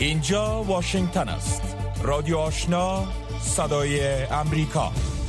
اینجا واشنگتن است. رادیو آشنا، صدای امریکا.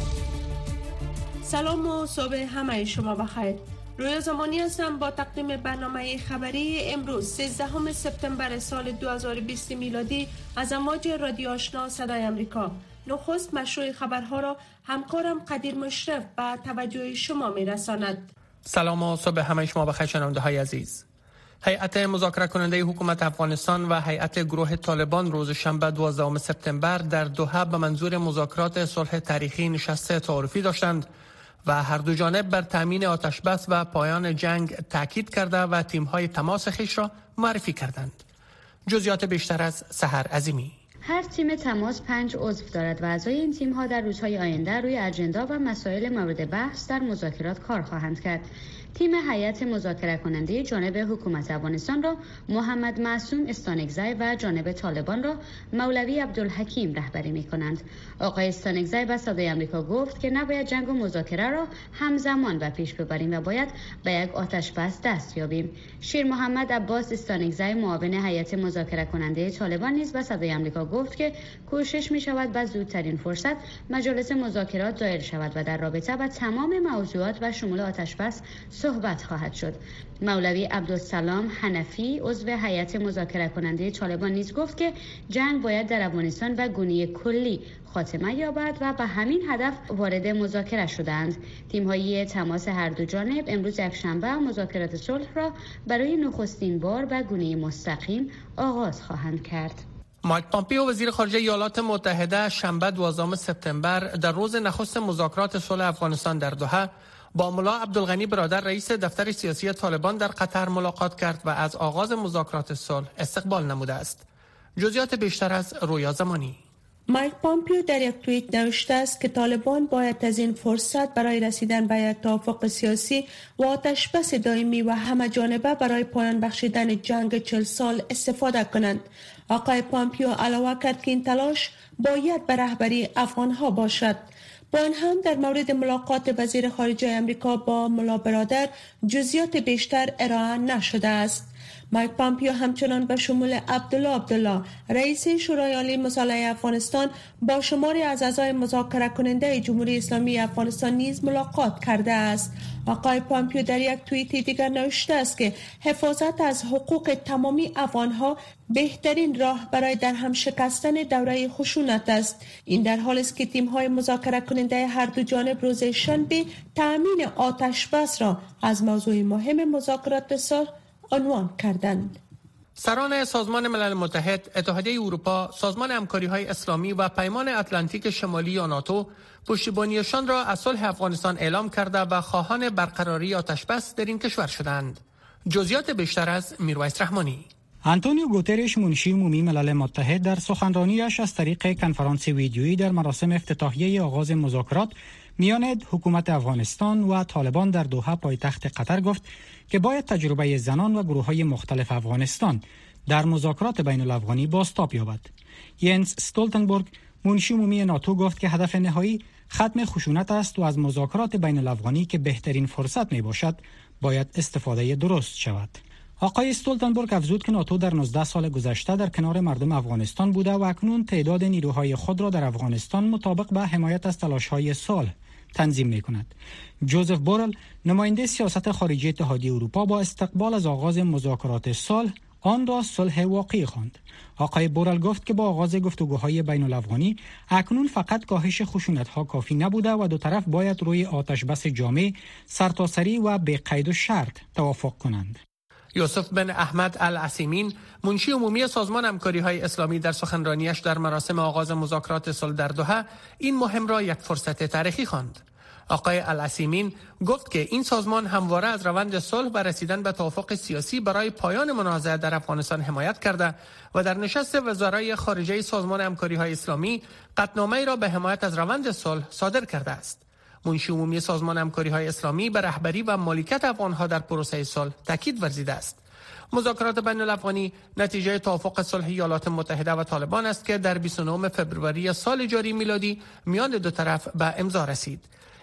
سلام و صبح همه شما بخیر. رویا زمانی هستم با تقدیم برنامه خبری امروز 13 سپتامبر سال 2020 میلادی از امواج رادیو آشنا صدای امریکا. نخست مشروع خبرها را همکارم قدیر مشرف به توجه شما میرساند. سلام و صبح همه شما بخیر شنونده های عزیز. هیئت مذاکره کننده حکومت افغانستان و هیئت گروه طالبان روز شنبه 12 سپتامبر در دوحه به منظور مذاکرات صلح تاریخی نشست تعارفی داشتند و هر دو جانب بر تامین آتشبس و پایان جنگ تاکید کرده و تیم‌های تماس خویش را معرفی کردند. جزئیات بیشتر از سحر عظیمی. هر تیم تماس 5 عضو دارد و اعضای این تیم‌ها در روزهای آینده روی اجندا و مسائل مورد بحث در مذاکرات کار خواهند کرد. تیم هیئت مذاکره کننده جانب حکومت افغانستان را محمد معصوم استانکزی و جانب طالبان را مولوی عبدالحکیم رهبری می‌کنند. آقای استانکزی به صدای آمریکا گفت که نباید جنگ و مذاکره را همزمان به پیش ببریم و باید به یک آتش‌بس دست یابیم. شیر محمد عباس استانکزی معاون هیئت مذاکره کننده طالبان نیز به صدای آمریکا گفت که کوشش می‌شود به زودترین فرصت مجالس مذاکرات دایر شود و در رابطه با تمام موضوعات و شمول آتش‌بس صحبت خواهد شد. مولوی عبدالسلام حنفی عضو هیئت مذاکره کننده طالبان نیز گفت که جنگ باید در افغانستان و گونه کلی خاتمه یابد و به همین هدف وارد مذاکره شدند. تیم‌های تماس هر دو جانب امروز یکشنبه مذاکرات صلح را برای نخستین بار به گونه مستقیم آغاز خواهند کرد. مایک پامپیو وزیر خارجه ایالات متحده شنبه 12 سپتامبر در روز نخست مذاکرات صلح افغانستان در دوحه با ملا عبدالغنی برادر رئیس دفتر سیاسی طالبان در قطر ملاقات کرد و از آغاز مذاکرات صلح استقبال نموده است. جزئیات بیشتر از رویا زمانی. مایک پامپیو در یک توییت نوشته است که طالبان باید از این فرصت برای رسیدن به یک توافق سیاسی و آتش‌بس دائمی و همه جانبه برای پایان بخشیدن جنگ 40 سال استفاده کنند. آقای پامپیو علاوه کرد که این تلاش باید به رهبری افغان‌ها باشد. با این هم در مورد ملاقات وزیر خارجه آمریکا با ملا برادر جزئیات بیشتر ارائه نشده است. مایک پامپیو همچنان به شمول عبدالله رئیس شورای عالی مصالحه افغانستان با شماری از اعضای مذاکره کننده جمهوری اسلامی افغانستان نیز ملاقات کرده است. آقای پامپیو در یک توییت دیگر نوشته است که حفاظت از حقوق تمامی افغانها بهترین راه برای در هم شکستن دوره خشونت است. این در حالی است که تیم‌های مذاکره کننده هر دو جانب روز شنبه تأمین آتش‌بس را از موضوع مهم مذاکرات صلح عنوان کردند. سران سازمان ملل متحد، اتحادیه اروپا، سازمان همکاری‌های اسلامی و پیمان اتلانتیک شمالی یا ناتو پشتیبانیشان را از صلح افغانستان اعلام کرده و خواهان برقراری آتش‌بس در این کشور شدند. جزئیات بیشتر از میرویس رحمانی. آنتونیو گوترش منشی عمومی ملل متحد در سخنرانیش از طریق کنفرانس ویدیویی در مراسم افتتاحیه آغاز مذاکرات میان حکومت افغانستان و طالبان در دوحه پایتخت قطر گفت که باید تجربه زنان و گروه‌های مختلف افغانستان در مذاکرات بین الافغانی بازتاب یابد. ینس استولتنبرگ منشی عمومی ناتو گفت که هدف نهایی ختم خشونت است و از مذاکرات بین الافغانی که بهترین فرصت می باشد باید استفاده درست شود. آقای استولتنبرگ افزود که ناتو در 19 سال گذشته در کنار مردم افغانستان بوده و اکنون تعداد نیروهای خود را در افغانستان مطابق به حمایت از تلاش‌های صلح تنظیم می‌کند. جوزف بورل نماینده سیاست خارجی اتحادیه اروپا با استقبال از آغاز مذاکرات صلح آن را صلح واقعی خواند. آقای بورل گفت که با آغاز گفتگوهای بین الافغانی اکنون فقط کاهش خشونت‌ها کافی نبوده و دو طرف باید روی آتش‌بس جامع، سرتاسری و بی قید و شرط توافق کنند. یوسف بن احمد العثیمین منشی عمومی سازمان همکاری‌های اسلامی در سخنرانیش در مراسم آغاز مذاکرات صلح در دوحه این مهم را یک فرصت تاریخی خواند. آقای العثیمین گفت که این سازمان همواره از روند صلح و رسیدن به توافق سیاسی برای پایان منازعه در افغانستان حمایت کرده و در نشست وزرای خارجه سازمان همکاری‌های اسلامی قطعنامه‌ای را به حمایت از روند صلح صادر کرده است. منشی عمومی سازمان همکاری‌های اسلامی به رهبری و مالکیت افغان‌ها در پروسه صلح تاکید ورزیده است. مذاکرات بین الافغانی نتیجه توافق صلح ایالات متحده و طالبان است که در 29 فوریه سال جاری میلادی میان دو طرف به امضا رسید.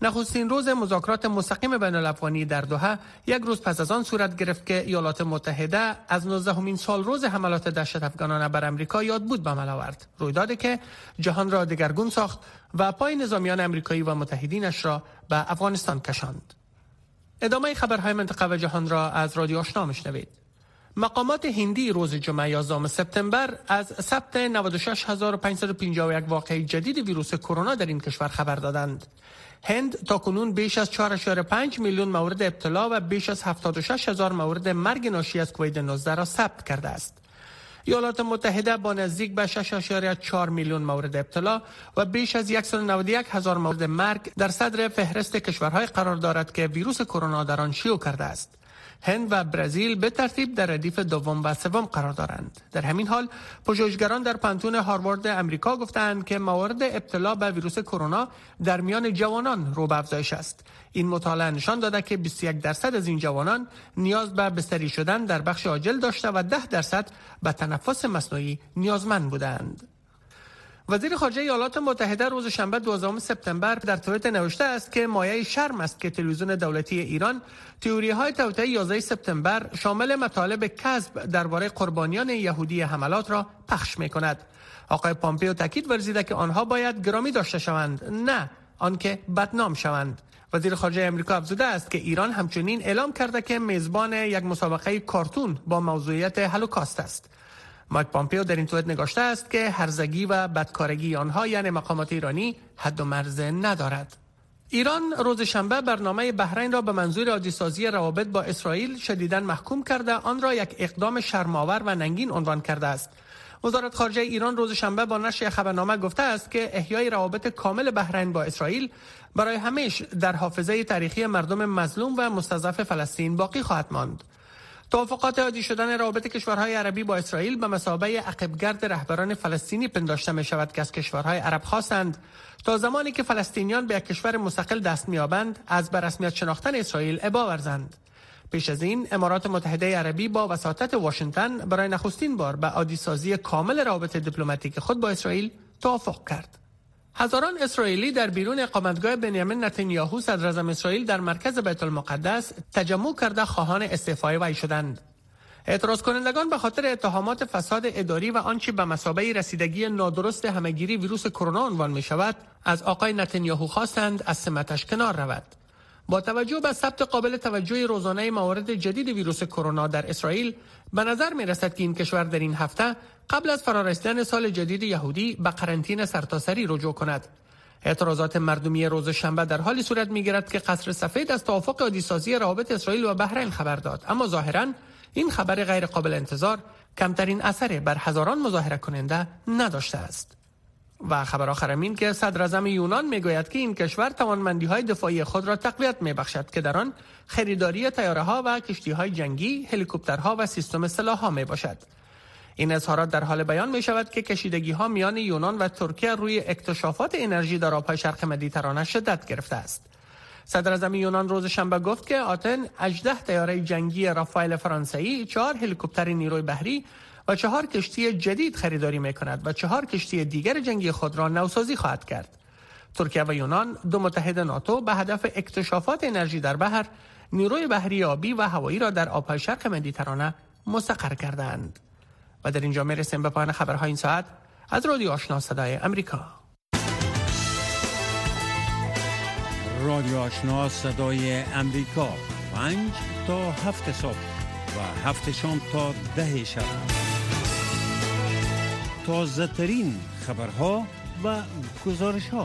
نخستین روز مذاکرات مستقیم بین الافغانی در دوحه یک روز پس از آن صورت گرفت که ایالات متحده از 19مین سال روز حملات دهشت افغانانه بر امریکا یاد بود به عمل آورد. رویدادی که جهان را دگرگون ساخت و پای نظامیان امریکایی و متحدینش را به افغانستان کشاند. ادامه خبرهای منطقه و جهان را از رادیو آشنا میشنوید. مقامات هندی روز جمعه 11 سپتامبر از ثبت 96551 واقعه جدید ویروس کرونا در این کشور خبر دادند. هند تاکنون بیش از 4.5 میلیون مورد ابتلا و بیش از 76,000 مورد مرگ ناشی از کووید 19 را ثبت کرده است. ایالات متحده با نزدیک به 6.4 میلیون مورد ابتلا و بیش از 191,000 مورد مرگ در صدر فهرست کشورهای قرار دارد که ویروس کرونا در آن شیوع کرده است. هند و برزیل به ترتیب در ردیف دوم و سوم قرار دارند. در همین حال پژوهشگران در پانتون هاروارد امریکا گفتند که موارد ابتلا به ویروس کرونا در میان جوانان رو به افزایش است. این مطالعه نشان داده که 21% از این جوانان نیاز به بستری شدن در بخش عاجل داشته و 10% به تنفس مصنوعی نیازمند بودند. وزیر خارجه ایالات متحده روز شنبه 12 سپتامبر در توییت نوشته است که مایه شرم است که تلویزیون دولتی ایران تئوری‌های توطئه 11 سپتامبر شامل مطالب کذب درباره قربانیان یهودی حملات را پخش می‌کند. آقای پامپئو تاکید ورزیده که آنها باید گرامی داشته شوند، نه آنکه بدنام شوند. وزیر خارجه آمریکا افزوده است که ایران همچنین اعلام کرده که میزبان یک مسابقه کارتون با موضوعیت هولوکاست است. مایک پامپئو در این توییت نگاشته است که هرزگی و بدکارگی آنها یعنی مقامات ایرانی حد و مرز ندارد. ایران روز شنبه برنامه بحرین را به منظور عادی‌سازی روابط با اسرائیل شدیداً محکوم کرده آن را یک اقدام شرم‌آور و ننگین عنوان کرده است. وزارت خارجه ایران روز شنبه با نشر خبرنامه گفته است که احیای روابط کامل بحرین با اسرائیل برای همیشه در حافظه تاریخی مردم مظلوم و مستضعف فلسطین باقی خواهد ماند. توافقات عادی شدن روابط کشورهای عربی با اسرائیل به مثابه عقبگرد رهبران فلسطینی پنداشته می شود که از کشورهای عرب خواستند تا زمانی که فلسطینیان به یک کشور مستقل دست می‌یابند از به رسمیت شناختن اسرائیل ابا ورزند. پیش از این امارات متحده عربی با وساطت واشنگتن برای نخستین بار به عادی‌سازی کامل روابط دیپلماتیک خود با اسرائیل توافق کرد. هزاران اسرائیلی در بیرون اقامتگاه بنیامین نتانیاهو صدر اعظم اسرائیل در مرکز بیت المقدس تجمع کرده خواهان استعفای وی شدند. اعتراض کنندگان به خاطر اتهامات فساد اداری و آنچه به مثابه رسیدگی نادرست همهگیری ویروس کرونا عنوان می شود از آقای نتانیاهو خواستند از سمتش کنار رود. با توجه به ثبت قابل توجه روزانه موارد جدید ویروس کرونا در اسرائیل به نظر می رسد که این کشور در این هفته قبل از فرارسیدن سال جدید یهودی به قرنطینه سرتاسری رجوع کند. اعتراضات مردمی روز شنبه در حالی صورت می‌گیرد که قصر سفید از توافق عادی‌سازی روابط اسرائیل و بحرین خبر داد، اما ظاهراً این خبر غیر قابل انتظار کمترین اثری بر هزاران مظاهره کننده نداشته است. و خبر آخر این که صدر اعظم یونان میگوید که این کشور توانمندی‌های دفاعی خود را تقویت می‌بخشد که در آن خریداری طیاره‌ها و کشتی‌های جنگی، هلیکوپترها و سیستم سلاح‌ها میباشد. این اظهارات در حال بیان می شود که کشیدگی‌ها میان یونان و ترکیه روی اکتشافات انرژی در آب‌های شرق مدیترانه شدت گرفته است. صدر اعظم یونان روز شنبه گفت که آتن 18 طیاره جنگی رافائل فرانسوی، 4 هلیکوپتر نیروی بحری و 4 کشتی جدید خریداری می‌کند و 4 کشتی دیگر جنگی خود را نوسازی خواهد کرد. ترکیه و یونان دو متحد ناتو به هدف اکتشافات انرژی در بحر، نیروی بحری آبی و هوایی را در آب‌های شرق مدیترانه مستقر کردند. و در اینجا میرسیم به پایان خبرهای این ساعت از رادیو آشنا صدای امریکا. رادیو آشنا صدای امریکا 5 تا 7 صبح و 7 شام تا 10 شب. تازه ترین خبرها و گزارش‌ها.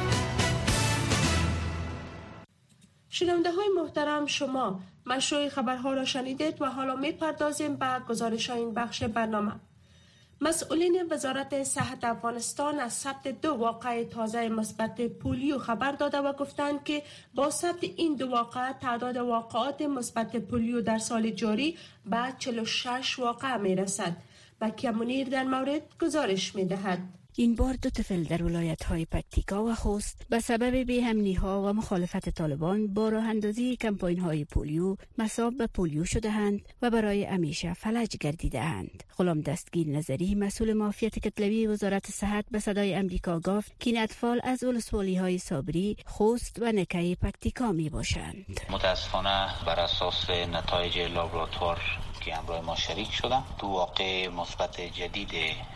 شنونده های محترم، شما مشروع خبرها را شنیدید و حالا میپردازیم به گزارش این بخش برنامه. مسئولین وزارت صحت افغانستان از ثبت 2 واقعه تازه مثبت پولیو خبر داده و گفتند که با ثبت این 2 واقعه تعداد واقعات مثبت پولیو در سال جاری به 46 واقعه میرسد. بکیه منیر در مورد گزارش میدهد. این بار 2 طفل در ولایت‌های پکتیکا و خوست به سبب بی‌امنی‌ها و مخالفت طالبان با راه اندازی کمپاین‌های پولیو مصاب به پولیو شده‌اند و برای همیشه فلج گردیده‌اند. غلام دستگیر نظری مسئول معافیت کتلوی وزارت صحت به صدای امریکا گفت که این اطفال از ولسوالی‌های صابری، خوست و نکه پکتیکا میباشند. متاسفانه بر اساس نتایج لابراتوار که همراه ما شریک شدن 2 واقع مثبت جدید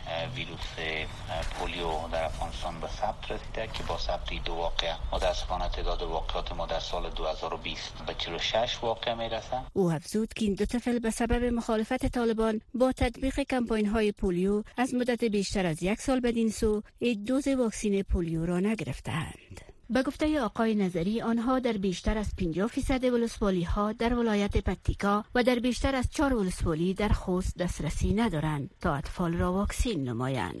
ویروس پولیو در افغانستان به ثبت رسیده که با ثبت 2 واقع متاسفانه تعداد واقعات ما در سال 2020 به 46 واقع میرسه. او افزود که این 2 طفل به سبب مخالفت طالبان با تطبیق کمپاین‌های پولیو از مدت بیشتر از 1 سال بدین سو دوز واکسن پولیو را نگرفتند. به گفته آقای نظری آنها در بیشتر از 50% ولسوالی ها در ولایت پکتیکا و در بیشتر از 4 ولسوالی در خوست دسترسی ندارند تا اطفال را واکسن نمایند.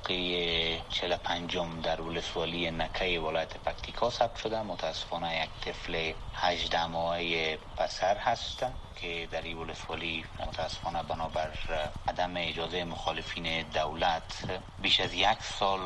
واقعی 45 در ولسوالی نکه ولایت پکتیکا ثبت شده. متاسفانه یک طفل 18 ماهه پسر هست که در این ولسوالی متاسفانه بنابر عدم اجازه مخالفین دولت بیش از 1 سال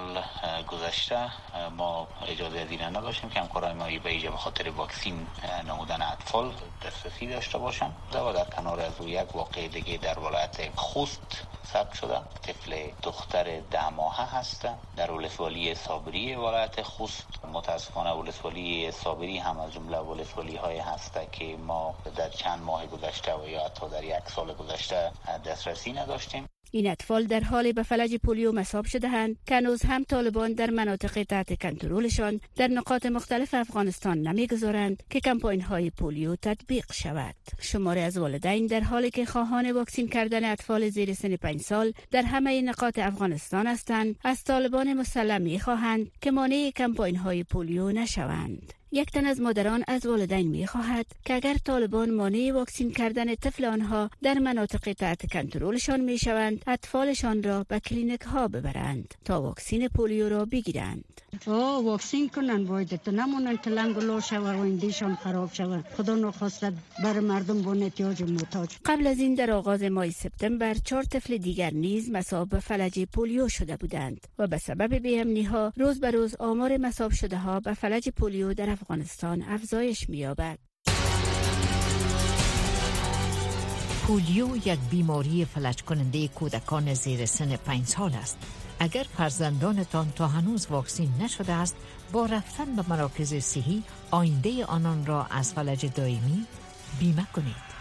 گذشته ما اجازه از این نداشتیم که همکارای ما به ویژه به خاطر واکسن نمودن اطفال دسترسی داشته باشن. و در کنار از او 1 واقع دیگه در ولایت خوست ثبت شده. طفل دختر 10 ماهه هست در ولسوالی صابری ولایت خوست. متاسفانه ولسوالی صابری هم از جمله ولسوالی های هست که ما در چند ماه گذشته و یا حتی در 1 سال گذشته دسترسی نداشتیم. این اطفال در حال به فلج پولیو مصاب شده‌اند که هنوز هم طالبان در مناطق تحت کنترلشان در نقاط مختلف افغانستان نمیگذارند که کمپاین‌های پولیو تطبیق شود. شماری از والدین در حالی که خواهان واکسن کردن اطفال زیر سن 5 سال در همه نقاط افغانستان هستند، از طالبان مسلح می‌خواهند که مانع کمپاین‌های پولیو نشوند. یک تن از مادران از والدین می‌خواهد که اگر طالبان مانع واکسن کردن طفل آنها در مناطق تحت کنترلشان میشوند، اطفالشان را به کلینیک ها ببرند تا واکسن پولیو را بگیرند. واکسن کنن باید تو نمونن که لنگولو شود و ایندیشان خراب شود. خدا نخواسته بر مردم با احتیاج محتاج. قبل از این در آغاز ماه سپتامبر 4 طفل دیگر نیز مصاب به فلج پولیو شده بودند و به سبب بی‌امنی‌ها روز به روز آمار مصاب شده ها به فلج پولیو در افغانستان افزایش می‌یابد. پولیو یک بیماری فلج کننده کودکان زیر سن 5 سال است. اگر فرزندانتان تا هنوز واکسن نشده است، با رفتن به مراکز صحی آینده آنان را از فلج دائمی بیمه کنید.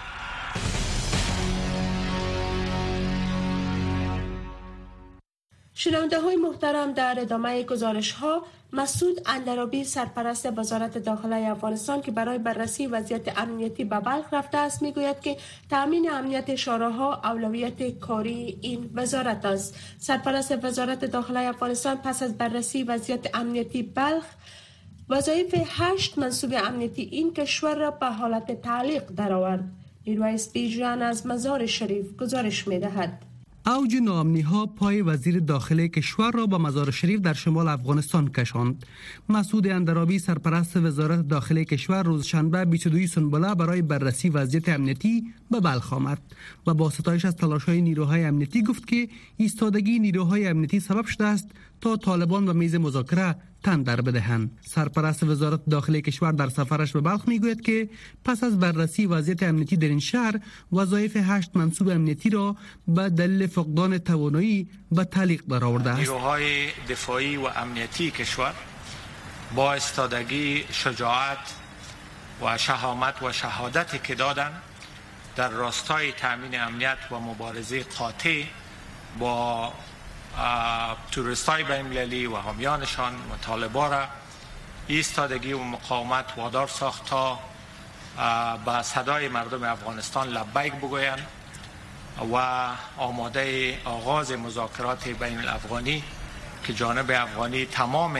شنونده های محترم، در ادامه گزارش ها مسعود اندرابی سرپرست وزارت داخله افغانستان که برای بررسی وضعیت امنیتی به بلخ رفته است میگوید که تامین امنیت شهرها اولویت کاری این وزارت است. سرپرست وزارت داخله افغانستان پس از بررسی وضعیت امنیتی بلخ وظایف 8 منصوب امنیتی این کشور را به حالت تعلیق درآورد. نیرویس بیژن از مزار شریف گزارش میدهد. اوج ناامنی‌ها پای وزیر داخله کشور را به مزار شریف در شمال افغانستان کشاند. مسعود اندرابی سرپرست وزارت داخله کشور روز شنبه 22 سنبله برای بررسی وضعیت امنیتی به بلخ آمد و با ستایش از تلاش‌های نیروهای امنیتی گفت که ایستادگی نیروهای امنیتی سبب شده است تا طالبان به میز مذاکره تن در بدهند. سرپرست وزارت داخله کشور در سفرش به بلخ میگوید که پس از بررسی وضعیت امنیتی در این شهر وظایف 8 منصوب امنیتی را به دلیل فقدان توانایی به تعلیق درآورده است. نیروهای دفاعی و امنیتی کشور با ایستادگی، شجاعت و شهامت و شهادتی که دادند در راستای تامین امنیت و مبارزه قاطع با توریستای بین‌المللی و حامیانشان و طالبان را ایستادگی و مقاومت وادار ساخت تا به صدای مردم افغانستان لبیک بگویند و آماده آغاز مذاکرات بین الافغانی که جانب افغانی تمام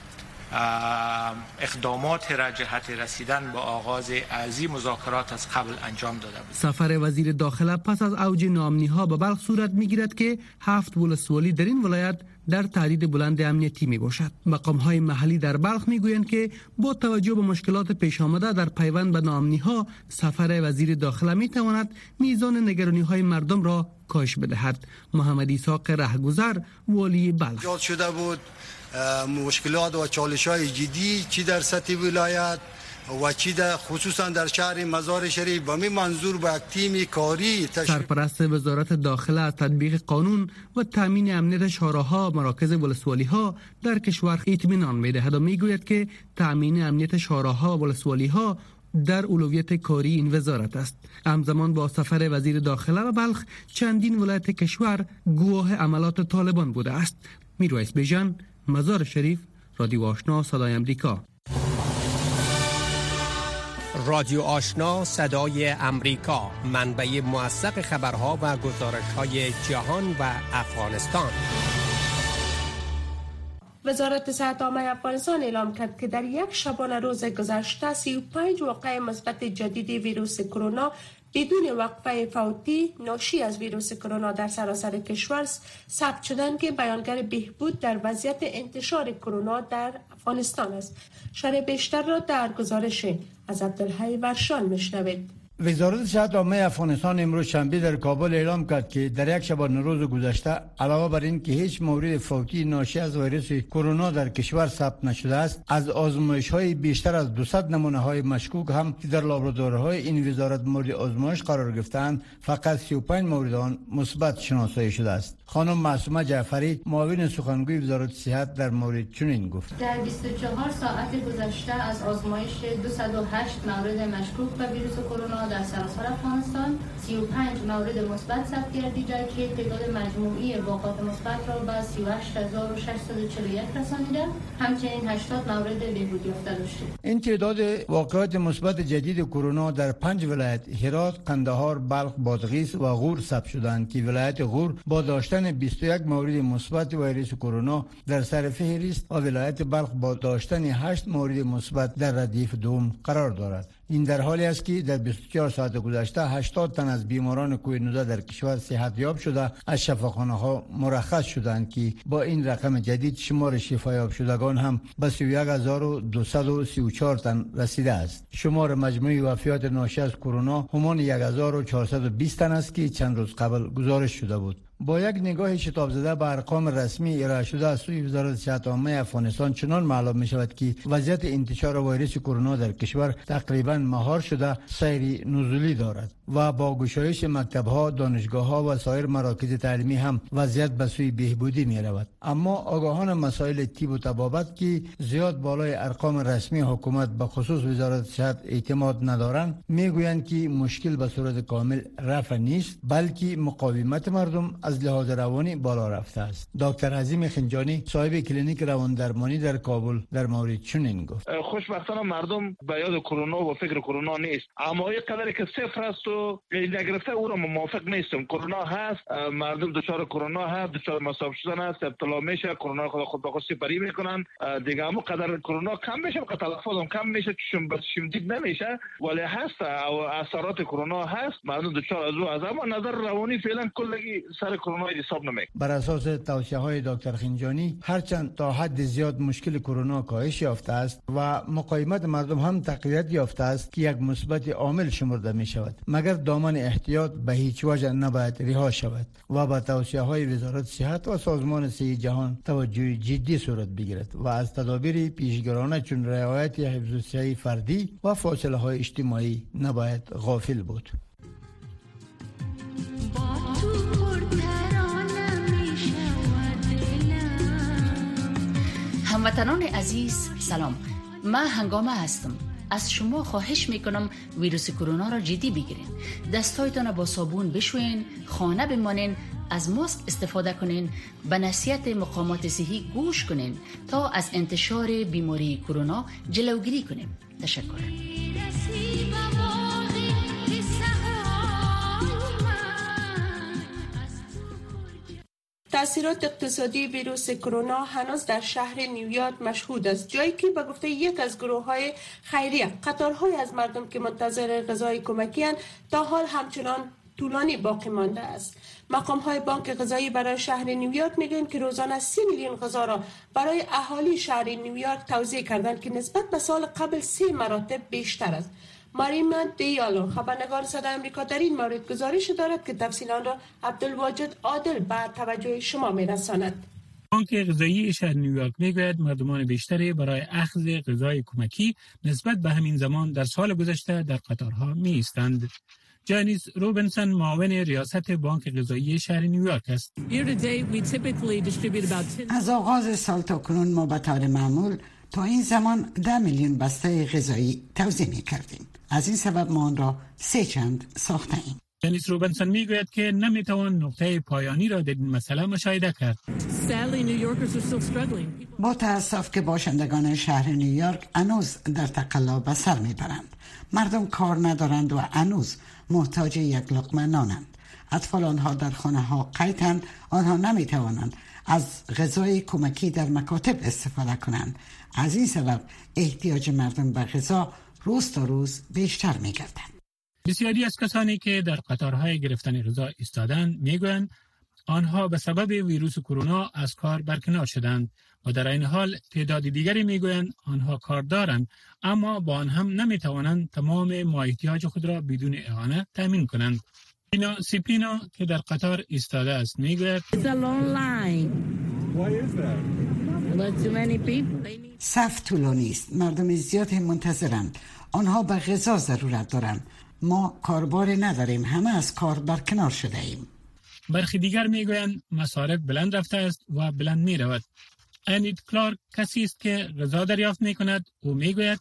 اقدامات را جهت رسیدن به آغاز ازی مذاکرات از قبل انجام داده بود. سفر وزیر داخله پس از اوج ناامنی‌ها به بلخ صورت می‌گیرد که 7 ولسوالی در این ولایت در تهدید بلند امنیتی می باشد. مقام‌های محلی در بلخ می گویند که با توجه به مشکلات پیش آمده در پیوند به ناامنی‌ها، سفر وزیر داخله می تواند میزان نگرانی‌های مردم را کاهش بدهد. محمد اسحاق رهگذر، والی بلخ: ایجاد شده بود مشکلات و چالش‌های جدی چی در سطح ولایت و چی در خصوصا در شهر مزار شریف به می منظور به تیم کاری سرپرست وزارت داخله از تطبیق قانون و تامین امنیت شهرها و مراکز ولسوالی‌ها در کشور اطمینان می‌دهد و می‌گوید که تامین امنیت شهرها و ولسوالی‌ها در اولویت کاری این وزارت است. همزمان با سفر وزیر داخله و بلخ، چندین ولایت کشور گواه عملات طالبان بوده است. میرویس بیژن، مزار شریف، رادیو آشنا صدای امریکا. رادیو آشنا صدای امریکا، منبع موثق خبرها و گزارش‌های جهان و افغانستان. وزارت صحت عامه افغانستان اعلام کرد که در یک شبانه روز گذشته 35 واقعه مثبت جدید ویروس کرونا بدون وقفه فوتی ناشی از ویروس کرونا در سراسر کشور ثبت شدند که بیانگر بهبود در وضعیت انتشار کرونا در افغانستان است. شرح بیشتر را در گزارش از عبدالحی ورشان میشنوید. وزارت صحت عامه افغانستان امروز شنبه در کابل اعلام کرد که در یک شبانه روز گذشته علاوه بر این که هیچ مورد فوتی ناشی از ویروس کرونا در کشور ثبت نشده است، از آزمایش‌های بیشتر از 200 نمونه‌های مشکوک هم که در لابراتوارهای این وزارت مورد آزمایش قرار گرفتند، فقط 35 مورد آن مثبت شناسایی شده است. خانم معصومه جعفری، معاون سخنگوی وزارت صحت، در مورد چنین گفت: در 24 ساعت گذشته از آزمایش 208 مورد مشکوک به ویروس کرونا در سراسر افغانستان 35 مورد مثبت ثبت گردیده که تعداد مجموعی واقعات مثبت را به 38641 رسانیده. همچنین 80 مورد بهبود یافته داشتیم. این تعداد واقعات مثبت جدید کرونا در 5 ولایت هرات، قندهار، بلخ، بادغیس و غور ثبت شدند که ولایت غور با داشتن 21 مورد مثبت ویروس کرونا در سر فهرست و ولایت بلخ با داشتن 8 مورد مثبت در ردیف دوم قرار دارد. این در حالی است که در 24 ساعت گذشته 80 تن از بیماران کووید 19 در کشور صحتیاب شده از شفاخانه‌ها مرخص شدند که با این رقم جدید شمار شفایاب شدگان هم به 31234 تن رسیده است. شمار مجموعی وفیات ناشی از کرونا همان 1420 تن است که چند روز قبل گزارش شده بود. با یک نگاه شتاب زده به ارقام رسمی ارائه شده از سوی وزارت صحت عامه افغانستان چنان معلوم می شود که وضعیت انتشار ویروس کرونا در کشور تقریبا مهار شده سیر نزولی دارد و با گشایش مکتب‌ها، دانشگاه‌ها و سایر مراکز تعلیمی هم وضعیت به سوی بهبودی می رود. اما آگاهان مسائل طب و طبابت که زیاد بالای ارقام رسمی حکومت به خصوص وزارت صحت اعتماد ندارند، میگویند که مشکل به صورت کامل رفع نیست، بلکه مقاومت مردم از لحاظ روانی بالا رفته است. دکتر عظیم خنجانی، صاحب کلینیک رواندرمانی در کابل، در مورد چنین گفت: خوشبختانه مردم به یاد کرونا و فکر کرونا نیست، اما یک قدری که صفر است و نگرفته او را موافق نیستم. کرونا هست، مردم دچار کرونا هست، دچار مصاب شدن است، ابتلا میشه، کرونا خود به خود سپری میکنن دیگه. اما قدر کرونا کم میشه، که تلفظ کم میشه، چشم بس شمدید نمیشه، ولی هست و اثرات کرونا هست، مردم دچار از او. از اما نظر روانی فعلا کلگی سر کرونا حساب نمیکنه. بر اساس توصیه‌های دکتر خنجانی، هرچند تا حد زیاد مشکل کرونا کاهش یافته است و مقاومت مردم هم تقویت یافته است که یک مثبت عامل شمرده می شود، مگر دامن احتیاط به هیچ وجه نباید رها شود و با توصیه‌های وزارت صحت و سازمان صحت جهان توجه جدی صورت بگیرد و از تدابیر پیشگیرانه چون رعایت حفظ الصحه فردی و فاصله‌های اجتماعی نباید غافل بود. هموطنان عزیز سلام، من هنگامه هستم. از شما خواهش میکنم ویروس کرونا را جدی بگیرین. دستایتان با صابون بشوین، خانه بمانین، از ماسک استفاده کنین، به نصیحت مقامات صحی گوش کنین تا از انتشار بیماری کرونا جلوگیری کنیم. تشکر. تأثیرات اقتصادی ویروس کرونا هنوز در شهر نیویورک مشهود است، جایی که به گفته یک از گروه‌های خیریه قطارهای از مردم که منتظر غذای کمکی اند تا حال همچنان طولانی باقی مانده است. مقام‌های بانک غذایی برای شهر نیویورک میگن که روزانه 30 میلیون غذا را برای اهالی شهر نیویورک توزیع کردند که نسبت به سال قبل 3 مراتب بیشتر است. ماریما دیالو خبرنگار صدای آمریکا در این مورد گزارش دارد که تفصیلات را عبدالواجد عادل به توجه شما می‌رساند. بانک غذایی شهر نیویورک میگوید مردمان بیشتری برای اخذ غذای کمکی نسبت به همین زمان در سال گذشته در قطارها می ایستند. جانیس روبنسون معاون ریاست بانک غذایی شهر نیویورک است. از آغاز سال تا کنون ما به طور معمول تا این زمان 10 میلیون بسته غذایی توزیع می کردیم. از این سبب ما آن را 3 چند ساخته ایم. جانیس روبنسون میگوید که نمیتوان نقطه پایانی را در این مسئله مشاهده کرد. با تأسف که باشندگان شهر نیویورک هنوز در تقلا به سر میبرند. مردم کار ندارند و هنوز محتاج یک لقمه نانند. اطفال آنها در خانه ها قیدند. آنها نمیتوانند از غذای کمکی در مکاتب استفاده کنند. از این سبب احتیاج مردم به غذا روز تا روز بیشتر میگردند. بسیاری از کسانی که در قطارهای گرفتن غذا ایستادند میگویند آنها به سبب ویروس کرونا از کار برکنار شدند و در این حال تعداد دیگری میگویند آنها کار دارند اما با آن هم نمیتوانند تمام مایحتیاج خود را بدون اعانه تامین کنند. اینا سیپینو که در قطار ایستاده است میگوید صف طولانی است. مردم زیاد منتظرند. آنها به غذا ضرورت دارند. ما کاربار نداریم. همه از کار برکنار شده ایم. برخی دیگر میگویند مصارف بلند رفته است و بلند می رود. انید کلارک کسی است که غذا دریافت می کند. او میگوید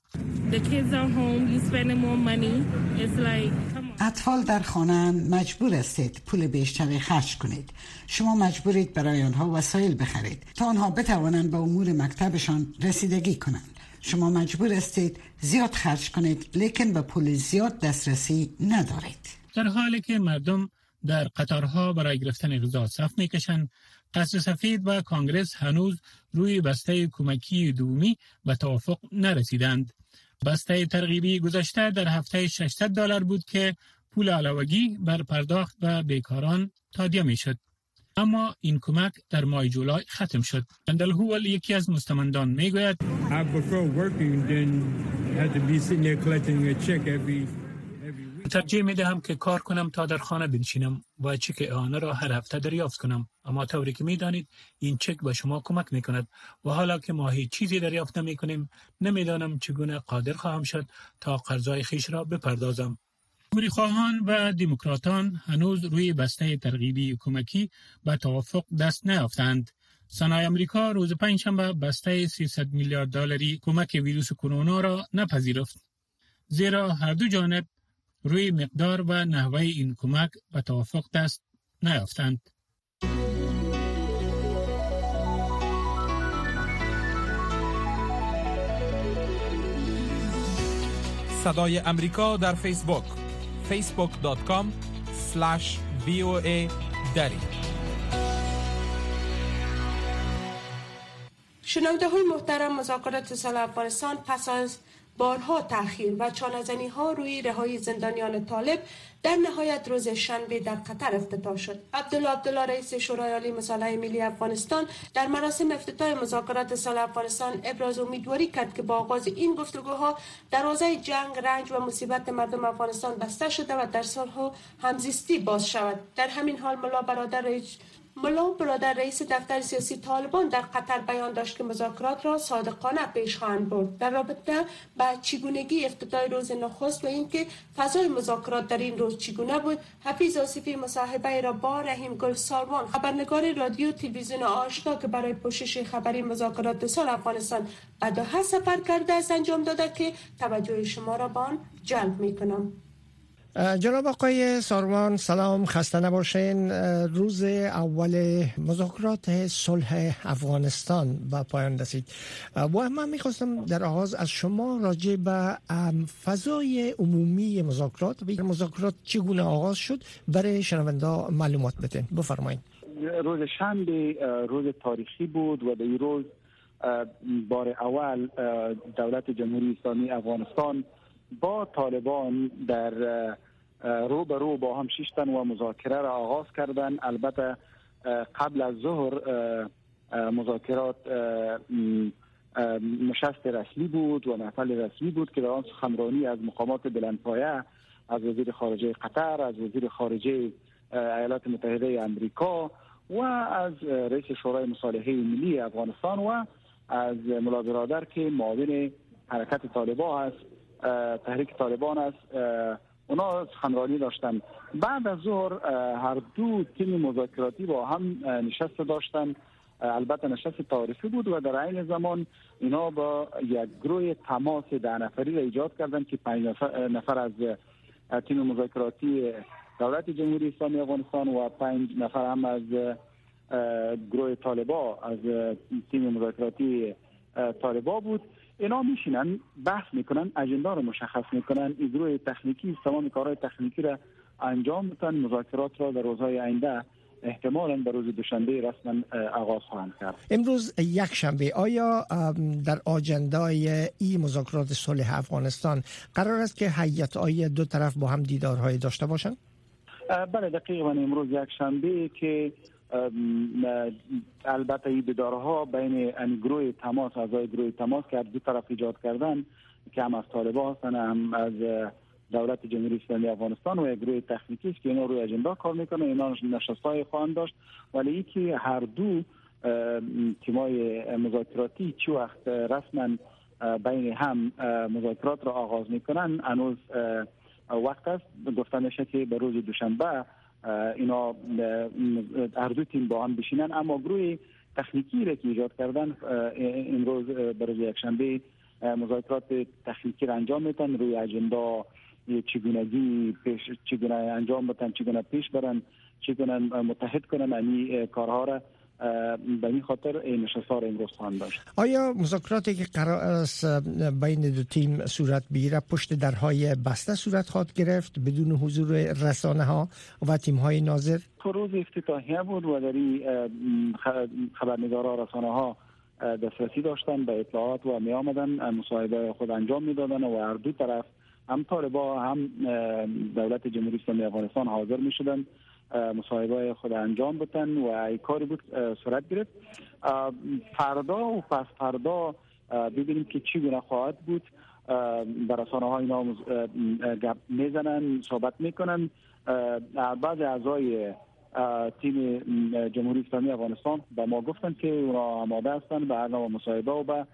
اطفال در خانه مجبور هستید پول بیشتری خرج کنید. شما مجبورید برای آنها وسایل بخرید تا آنها بتوانند به امور مکتبشان رسیدگی کنند. شما مجبور هستید زیاد خرج کنید لیکن به پول زیاد دسترسی ندارید. در حالی که مردم در قطارها برای گرفتن غذا صف میکشند، قصر سفید و کانگرس هنوز روی بسته کمکی دومی به توافق نرسیدند. بسته ترغیبی گذشته در هفته $600 بود که پول علاوگی بر پرداخت به بیکاران تادیه میشد. اما این کمک در ماه جولای ختم شد. اندل هوول یکی از مستمندان میگوید ترجیح میدهم که کار کنم تا در خانه بنشینم و چک اعانه را هر هفته دریافت کنم، اما طوری که میدانید این چک به شما کمک میکند و حالا که ما هیچ چیزی دریافت نمیکنیم نمیدانم چگونه قادر خواهم شد تا قرضای خیش را بپردازم. جمهوری خواهان و دموکراتان هنوز روی بسته ترغیبی کمکی به توافق دست نیافتند. سنای آمریکا روز پنجشنبه بسته $300 میلیارد کمک ویروس کرونا را نپذیرفت، زیرا هر دو جانب روی مقدار و نحوه این کمک به توافق دست نیافتند. صدای امریکا در فیسبوک facebook.com/VOA دری. شنونده های محترم، مذاکرات صلح افغانستان پس از بارها تأخیر و چانه‌زنی ها روی رهایی زندانیان طالب در نهایت روز شنبه در قطر افتتاح شد. عبدالله رئیس شورای عالی مصالحه ملی افغانستان در مراسم افتتاح مذاکرات صلح افغانستان ابراز امیدواری کرد که با آغاز این گفتگوها دروازه جنگ، رنج و مصیبت مردم افغانستان بسته شده و در صلح و همزیستی باز شود. در همین حال ملا برادر رئیس دفتر سیاسی طالبان در قطر بیان داشت که مذاکرات را صادقانه پیش خواهند برد. در رابطه با چگونگی افتتاح روز نخست و اینکه فضای مذاکرات در این روز چگونه بود، حفیظ آصفی مصاحبه را با رحیم گل سالوان، خبرنگار رادیو تلویزیون آشنا که برای پوشش خبری مذاکرات صلح افغانستان به دوحه سفر کرده است انجام داده که توجه شما را به آن جلب می‌کنم. جناب آقای ساروان سلام، خسته نباشین. روز اول مذاکرات صلح افغانستان به پایان رسید و من میخواستم در آغاز از شما راجع به فضای عمومی مذاکرات چگونه آغاز شد برای شنونده معلومات بدین. بفرمایید. روز شنبه روز تاریخی بود و در این روز بار اول دولت جمهوری اسلامی افغانستان با طالبان در رو به رو با هم شیشتن و مذاکره را آغاز کردن. البته قبل از ظهر مذاکرات نشست رسمی بود و محفل رسمی بود که در آن سخنرانی از مقامات بلندپایه، از وزیر خارجه قطر، از وزیر خارجه ایالات متحده آمریکا و از رئیس شورای مصالحه ملی افغانستان و از ملا برادر که معاون حرکت طالبان است، تحریک طالبان است، اونا سخنرانی داشتن. بعد از ظهر هر دو تیم مذاکراتی با هم نشست داشتن. البته نشست تعارفی بود و در عین زمان اینا با یک گروه تماس 10 نفری را ایجاد کردن که 5 نفر از تیم مذاکراتی دولت جمهوری اسلامی افغانستان و 5 نفر هم از گروه طالبان، از تیم مذاکراتی طالبان بود. اینا میشینن بحث میکنن، اجندا رو مشخص میکنن، این گروه تکنیکی تمام کارهای تکنیکی را انجام میدن. مذاکرات را در روزهای آینده احتمالاً به روز دوشنبه رسما آغاز خواهند کرد. امروز یک شنبه، آیا در آجندای این مذاکرات صلح افغانستان قرار است که هیئت‌های دو طرف با هم دیدارهای داشته باشند؟ بله، دقیقاً امروز یک شنبه که البته این دیدارها بین گروه تماس، اعضای گروه تماس که دو طرف ایجاد کردن که هم از طالبان هستن هم از دولت جمهوری اسلامی افغانستان و یک گروه تکنیکی است که اینا روی اجندا کار میکنه، اینا نشست‌های خواهند داشت. ولی اینکه هر دو تیمای مذاکراتی چه وقت رسما بین هم مذاکرات را آغاز میکنن هنوز وقت است. گفته میشه که به روز دوشنبه اینا هر دو تیم با هم بشینن، اما گروه تکنیکی را که ایجاد کردن امروز به روز یکشنبه مذاکرات تکنیکی را انجام میدن، روی اجندا چگونگی چگونه انجام بدن، چگونه پیش برن، چگونه متحد کنن این کارها را. به این خاطر این نشست‌ها را امروز خواهند داشت. آیا مذاکراتی که قرار است بین دو تیم صورت بگیره پشت درهای بسته صورت خواهد گرفت بدون حضور رسانه‌ها و تیم‌های ناظر؟ روز افتتاحیه بود و در این خبرنگارا رسانه‌ها دسترسی داشتن به اطلاعات و می آمدن مصاحبه خود انجام میدادن و هر دو طرف هم طالبان هم دولت جمهوری اسلامی افغانستان حاضر می شدن مصاحبه خود انجام بدن و این کاری بود صورت گرفت. فردا و پس فردا ببینیم که چگونه خواهد بود. در رسانه‌ها اینا گپ میزنن، صحبت میکنن. بعضی اعضای تیم جمهوری اسلامی افغانستان به ما گفتن که اونا آماده هستن به هر نوع مصاحبه و به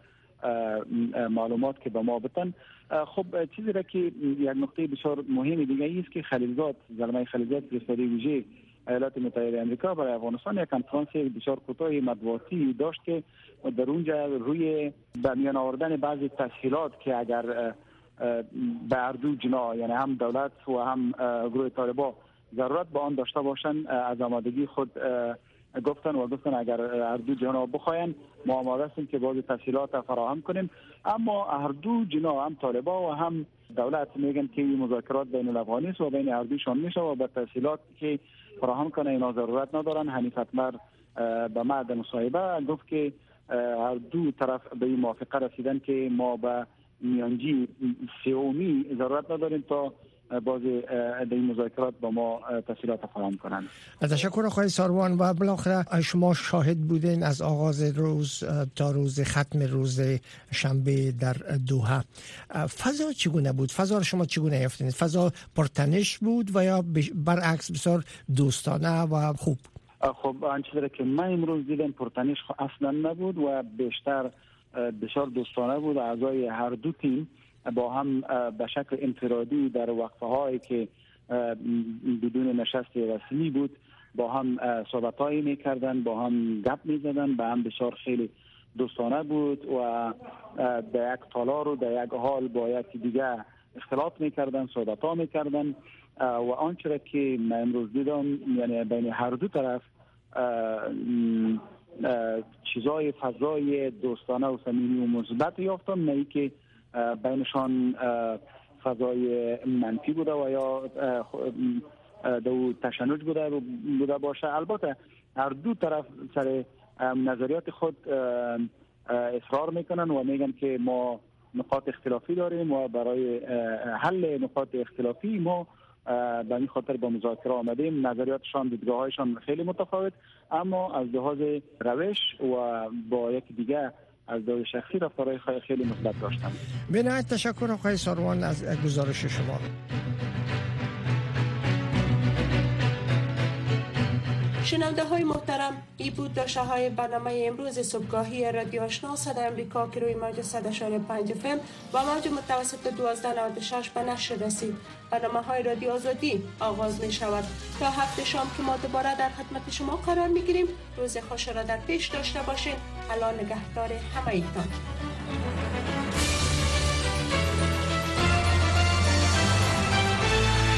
معلومات که به ما بدن. خب چیزی را که یک نقطه بسیار مهمی دیگه است که خلیلزاد، زلمه خلیلزاد فرستاده ویژه ایالات متحده آمریکا برای افغانستان یک کنفرانس بسیار کوتاه مطبوعاتی داشت که در اونجا روی به میان آوردن بعضی تسهیلات که اگر به هر دو جناح یعنی هم دولت و هم گروه طالبان ضرورت به آن داشته باشند از آمادگی خود گفتن اگر هر دو جناح بخواین ما آماده هستیم که بعضی تسهیلات فراهم کنیم. اما هر دو جناح هم طالبان و هم دولت میگن که این مذاکرات بین الافغانی است و بین هر دوشان میشه و به تسهیلات که فراهم کنه اینا ضرورت ندارن. حنیف اتمر به بعد مصاحبه گفت که هر دو طرف به این موافقه رسیدن که ما به میانجی سومی ضرورت نداریم تا بازی در این مذاکرات با ما تسهیلات فراهم کنند. تشکر آقای ساروان. و بالاخره شما شاهد بودین از آغاز روز تا روز ختم روز شنبه در دوحه. فضا چگونه بود؟ فضا را شما چگونه یافتید؟ فضا پرتنش بود و یا برعکس بسیار دوستانه و خوب؟ خب آنچه که من امروز دیدم پرتنش اصلا نبود و بیشتر بسیار دوستانه بود. اعضای هر دو تیم با هم به شکل انفرادی در وقفه‌هایی که بدون نشست رسمی بود با هم صحبت‌هایی می‌کردن، با هم گپ می‌زدن، با هم بسیار خیلی دوستانه بود و در یک تالار و در یک حال با یکی دیگه اختلاط می‌کردن، صحبت‌ها می‌کردن و آنچه که من امروز دیدم یعنی بین هر دو طرف چیزای فضای دوستانه و صمیمی و مثبت یافتم، نه که بینشان فضای منفی بوده و یا دو تشنج بوده باشه. البته هر دو طرف سر نظریات خود اصرار میکنن و میگن که ما نقاط اختلافی داریم و برای حل نقاط اختلافی ما به این خاطر با مذاکره آمدیم. نظریاتشان، دیدگاه‌هایشان خیلی متفاوت، اما از لحاظ روش و با یک دیگه از لحاظ شخصی رفتارهای خیلی مثبت داشتند. بنهایت تشکر آقای ساروان از گزارش شما. شنونده های محترم، ای بود داشته های برنامه امروز صبحگاهی رادیو آشنا صدای آمریکا که روی موج 100.5 FM و موج متوسط 1296 به نشر رسید. برنامه های رادیو آزادی آغاز می شود. تا هفته شام که ما دوباره در خدمت شما قرار می گیریم. روز خوش را در پیش داشته باشید. الله نگهدار همه ایتان.